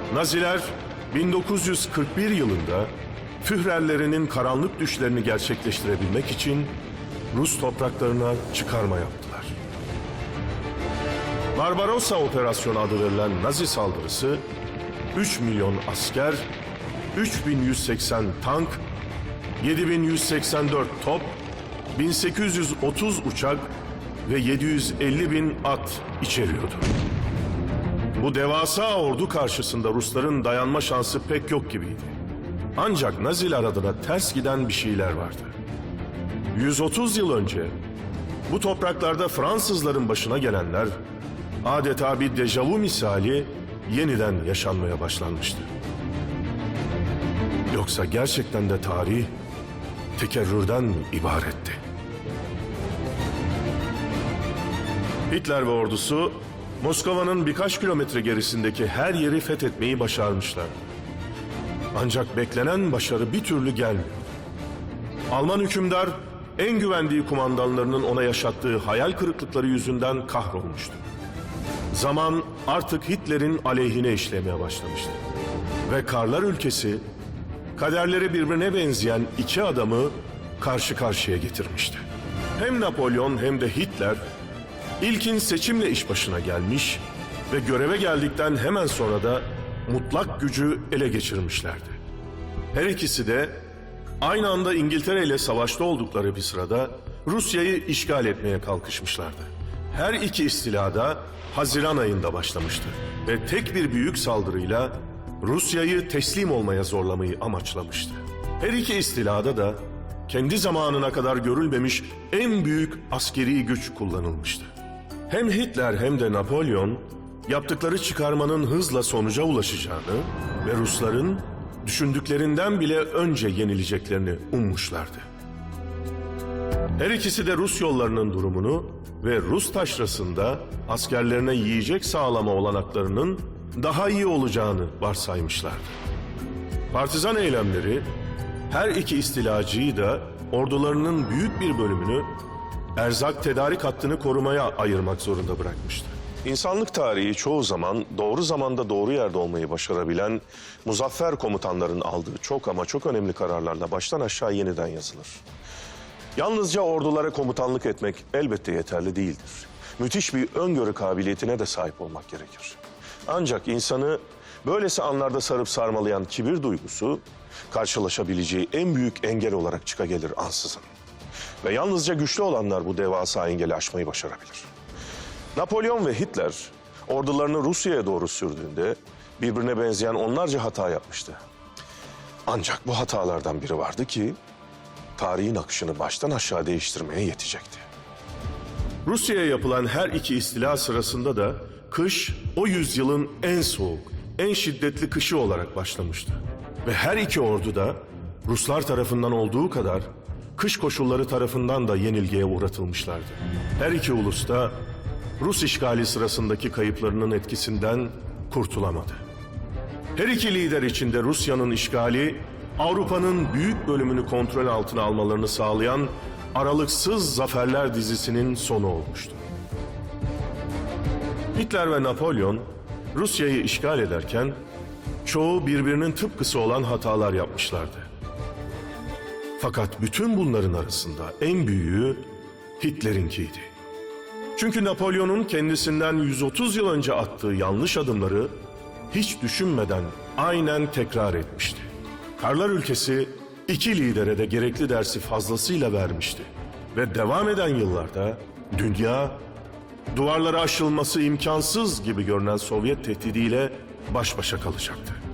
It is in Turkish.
Naziler 1941 yılında Führerlerinin karanlık düşlerini gerçekleştirebilmek için Rus topraklarına çıkarma yaptılar. Barbarossa Operasyonu adı verilen Nazi saldırısı 3 milyon asker, 3180 tank, 7184 top, 1830 uçak ve 750 bin at içeriyordu. Bu devasa ordu karşısında Rusların dayanma şansı pek yok gibiydi. Ancak Naziler adına ters giden bir şeyler vardı. 130 yıl önce bu topraklarda Fransızların başına gelenler adeta bir dejavu misali yeniden yaşanmaya başlanmıştı. Yoksa gerçekten de tarih tekerrürden mi ibaretti? Hitler ve ordusu Moskova'nın birkaç kilometre gerisindeki her yeri fethetmeyi başarmışlar. Ancak beklenen başarı bir türlü gelmiyor. Alman hükümdar en güvendiği kumandanlarının ona yaşattığı hayal kırıklıkları yüzünden kahrolmuştu. Zaman artık Hitler'in aleyhine işlemeye başlamıştı. Ve Karlar ülkesi kaderleri birbirine benzeyen iki adamı karşı karşıya getirmişti. Hem Napolyon hem de Hitler ilkin seçimle iş başına gelmiş ve göreve geldikten hemen sonra da mutlak gücü ele geçirmişlerdi. Her ikisi de aynı anda İngiltere ile savaşta oldukları bir sırada Rusya'yı işgal etmeye kalkışmışlardı. Her iki istilada Haziran ayında başlamıştı ve tek bir büyük saldırıyla Rusya'yı teslim olmaya zorlamayı amaçlamıştı. Her iki istilada da kendi zamanına kadar görülmemiş en büyük askeri güç kullanılmıştı. Hem Hitler hem de Napolyon yaptıkları çıkarmanın hızla sonuca ulaşacağını ve Rusların düşündüklerinden bile önce yenileceklerini ummuşlardı. Her ikisi de Rus yollarının durumunu ve Rus taşrasında askerlerine yiyecek sağlama olanaklarının daha iyi olacağını varsaymışlardı. Partizan eylemleri her iki istilacıyı da ordularının büyük bir bölümünü erzak tedarik hattını korumaya ayırmak zorunda bırakmıştı. İnsanlık tarihi çoğu zaman doğru zamanda doğru yerde olmayı başarabilen muzaffer komutanların aldığı çok ama çok önemli kararlarla baştan aşağı yeniden yazılır. Yalnızca ordulara komutanlık etmek elbette yeterli değildir. Müthiş bir öngörü kabiliyetine de sahip olmak gerekir. Ancak insanı böylesi anlarda sarıp sarmalayan kibir duygusu karşılaşabileceği en büyük engel olarak çıkagelir ansızın. Ve yalnızca güçlü olanlar bu devasa engeli aşmayı başarabilir. Napolyon ve Hitler ordularını Rusya'ya doğru sürdüğünde birbirine benzeyen onlarca hata yapmıştı. Ancak bu hatalardan biri vardı ki tarihin akışını baştan aşağı değiştirmeye yetecekti. Rusya'ya yapılan her iki istila sırasında da kış o yüzyılın en soğuk, en şiddetli kışı olarak başlamıştı. Ve her iki ordu da Ruslar tarafından olduğu kadar kış koşulları tarafından da yenilgiye uğratılmışlardı. Her iki ulus da Rus işgali sırasındaki kayıplarının etkisinden kurtulamadı. Her iki lider için de Rusya'nın işgali, Avrupa'nın büyük bölümünü kontrol altına almalarını sağlayan aralıksız zaferler dizisinin sonu olmuştu. Hitler ve Napolyon Rusya'yı işgal ederken çoğu birbirinin tıpkısı olan hatalar yapmışlardı. Fakat bütün bunların arasında en büyüğü Hitler'inkiydi. Çünkü Napolyon'un kendisinden 130 yıl önce attığı yanlış adımları hiç düşünmeden aynen tekrar etmişti. Karlar ülkesi iki lidere de gerekli dersi fazlasıyla vermişti. Ve devam eden yıllarda dünya duvarlara aşılması imkansız gibi görünen Sovyet tehdidiyle baş başa kalacaktı.